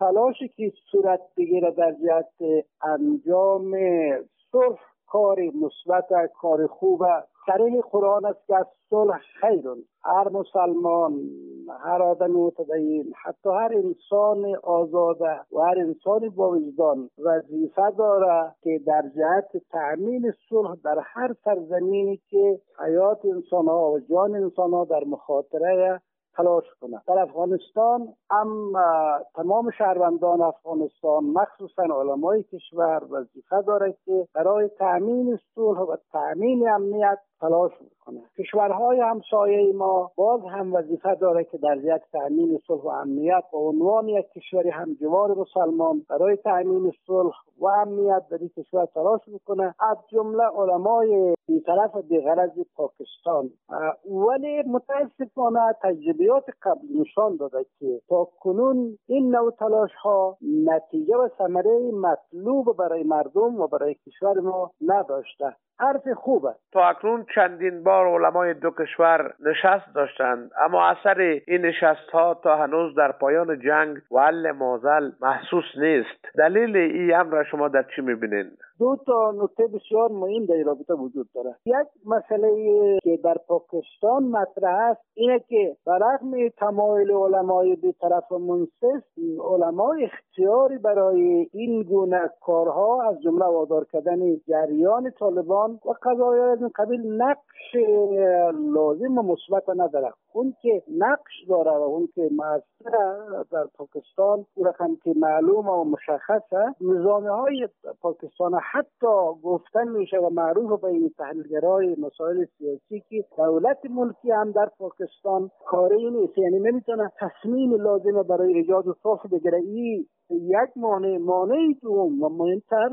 تلاشی که صورت بگیره در جهت انجام صلح کار مثبت، کار خوب. صریح قرآن است که از صلح خیرون. هر مسلمان، هر آدم متدین، حتی هر انسان آزاده و هر انسان با وجدان وظیفه داره که در جهت تأمین صلح در هر سرزمینی که حیات انسان‌ها و جان انسان‌ها در مخاطره تلاش کنه. در افغانستان هم تمام شهروندان افغانستان، مخصوصا علمای کشور، وظیفه داره که برای تأمین صلح و تأمین امنیت تلاش میکنه. کشورهای همسایه ما باز هم وظیفه داره که در جهت تأمین صلح و امنیت و عنوان یک کشوری همجوار مسلمان برای تأمین صلح و امنیت در این کشور تلاش میکنه، از جمله علمای بی‌طرف بی‌غرض پاکستان. ولی متاسفانه تجربیات قبل نشان داده که تا کنون این نوع تلاش ها نتیجه و ثمره مطلوب برای مردم و برای کشور ما نداشته. حرف خوبه. تا اکنون چندین بار علمای دو کشور نشست داشتند، اما اثر این نشست ها تا هنوز در پایان جنگ و حل معضل محسوس نیست. دلیل این امر شما در چی میبینید؟ دو تا نکته بسیار مهم در این رابطه وجود داره. یک مسئله که در پاکستان مطرح است اینه که برغم تمایل علمای بی‌طرف و منصف، علمای اختیاری برای این گونه کارها از جمله وادار کردن جریان طالبان و قضایای از این قبیل نقش لازم و مثبت نداره. اون که نقش داره و اون که مؤثر در پاکستان، اون رقم که معلوم و مشخصه، نظامی‌های پاکستان حتی گفتن میشه و معروف بین تحلیلگرای مسائل سیاسی که دولت ملکی هم در پاکستان کاری نیست، یعنی نمیتونه تصمیم لازم برای ایجاد صلح بگیره. این یک مانع دوم و مهمتر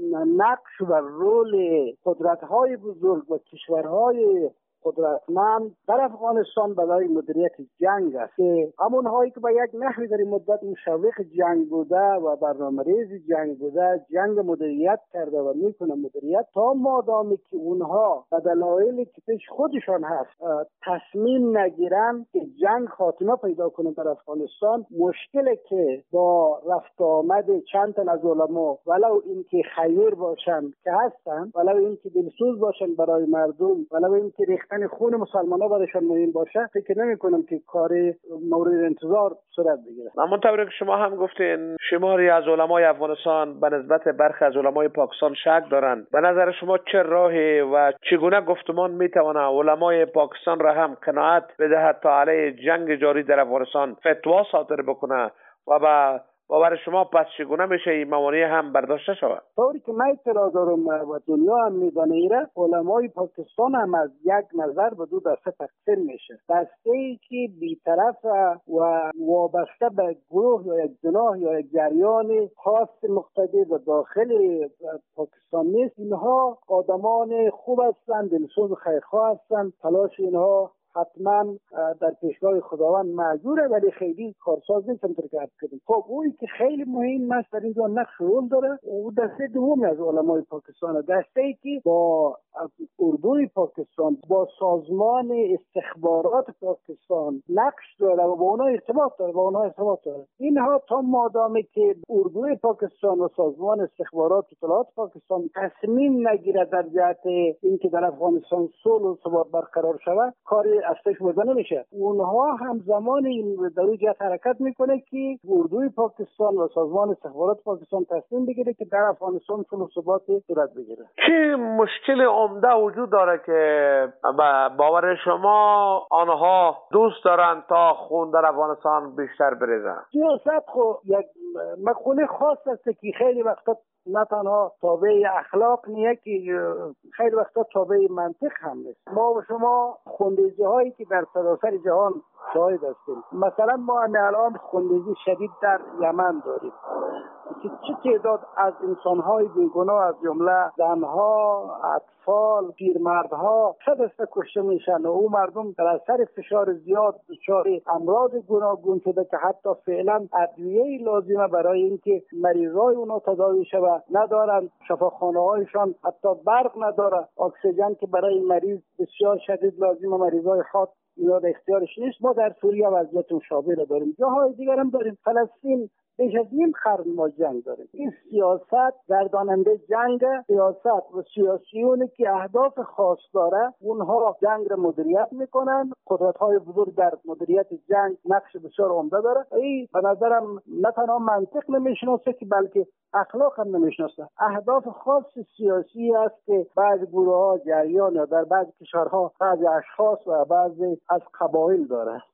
نقش و رول قدرت‌های بزرگ و کشورهای قدرتمند در افغانستان برای مدیریت جنگ است که همونهایی که با یک نحوی در این مدت مشوق جنگ بوده و برنامه‌ریز جنگ بوده، جنگ مدیریت کرده و میکنه مدیریت، تا مادامی که اونها به دلایلی که پیش خودشان هست تصمیم نگیرن که جنگ خاتمه پیدا کنه در افغانستان، مشکلی که با رفت آمد چند تن از علما، ولو اینکه خیر باشن که هستن، ولو اینکه دلسوز باشن برای مردم، ولو اینکه خون مسلمان‌ها برایشان مهم باشه، فکر نمی‌کنم که کار مورد انتظار صورت بگیره. اما طوری که شما هم گفتین شماری از علمای افغانستان به نسبت برخی از علمای پاکستان شک دارند. به نظر شما چه راهی و چگونه گفتمان میتونه علمای پاکستان را هم قناعت بدهد تا علیه جنگ جاری در افغانستان فتوا صادر بکنه و به باور شما پس چگونه میشه این موانع هم برداشته شود؟ طوری که من اطلاع دارم و دنیا هم میدانه ایره، علمای پاکستان هم از یک نظر به دو دسته تقسیم میشه. دسته‌ای که بی‌طرف و وابسته به گروه یا یک جناح یا یک جریان خاص مقتدر و داخل پاکستان نیست، اینها آدمان خوب هستند، دلسوز و خیرخواه هستند، تلاش اینها حتما در پیشگاه خداوند معذوره، ولی خیلی کارساز نیست. همونطور که عرض کردیم. خب اویی که خیلی مهم است در اینجا نقش رول داره، او دسته دومی از علمای پاکستان، دسته‌ای که با اردوی پاکستان، با سازمان استخبارات پاکستان نقش داره و با اونها ارتباط داره. اینها تا مادامی که اردوی پاکستان و سازمان استخبارات اطلاعات پاکستان تصمیم نگیره در جهت اینکه در افغانستان صلح و ثبات برقرار شود، کاری اصلش برده نمیشه. اونها همزمان این در اون جهت حرکت میکنه که اردوی پاکستان و سازمان استخبارات پاکستان تصمیم بگیره که در افغانستان صلح و ثبات صورت بگیره. چه مشکل عمده وجود داره که باور شما آنها دوست دارن تا خون در افغانستان بیشتر بریزن؟ سیاست خو یک مقوله خاص است که خیلی وقتا نه تنها تابع اخلاق نیه که خیلی وقتا تابع منطق هم نیست. ما و شما خونریزی هایی که در سراسر جهان شاهد هستیم، مثلا ما الان خونریزی شدید در یمن داریم که چه تعداد از انسان‌های بیگناه از جمله زن‌ها، اطفال، پیرمردها چه دسته کشته میشن و او مردم در اثر فشار زیاد دچار امراض گوناگون شده که حتی فعلا ادویه لازمه برای اینکه مریضای اونها تداوی شود ندارن، شفاخانه‌هایشان حتی برق نداره، اکسیژن که برای مریض بسیار شدید لازمه، مریضای خاص اینا در اختیارش نیست. ما در سوریه وضعیت مشابه را داریم، جاهای دیگر هم داریم. فلسطین بیش از نیم قرن ما جنگ داریم. این سیاست گرداننده جنگ، سیاست و سیاسیونی که اهداف خاص داره اونها جنگ را مدیریت میکنن. قدرت‌های بزرگ در مدیریت جنگ نقش بسیار عمده داره. این به نظرم نه تنها منطق نمیشناسه که بلکه اخلاق هم نمیشناسه. اهداف خاص سیاسی است که بعضی گروه‌ها جریان یا در بعضی کشورها بعضی اشخاص و بعضی از قبایل داره.